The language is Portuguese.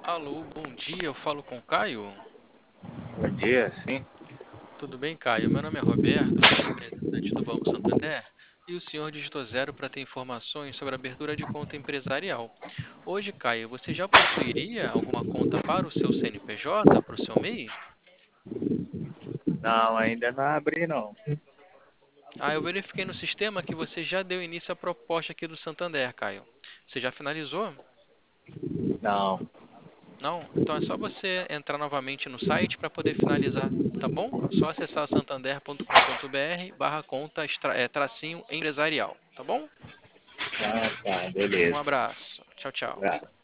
Alô, bom dia, eu falo com o Caio. Bom dia, sim. Tudo bem, Caio? Meu nome é Roberto, sou representante do Banco Santander e o senhor digitou zero para ter informações sobre a abertura de conta empresarial. Hoje, Caio, você já possuiria alguma conta para o seu CNPJ, para o seu MEI? Não, ainda não abri, não. Eu verifiquei no sistema que você já deu início à proposta aqui do Santander, Caio. Você já finalizou? Não. Não? Então é só você entrar novamente no site para poder finalizar, tá bom? Só acessar santander.com.br conta tracinho empresarial, tá bom? Ah, tá, Um beleza. abraço. Tchau, tchau. Abraço.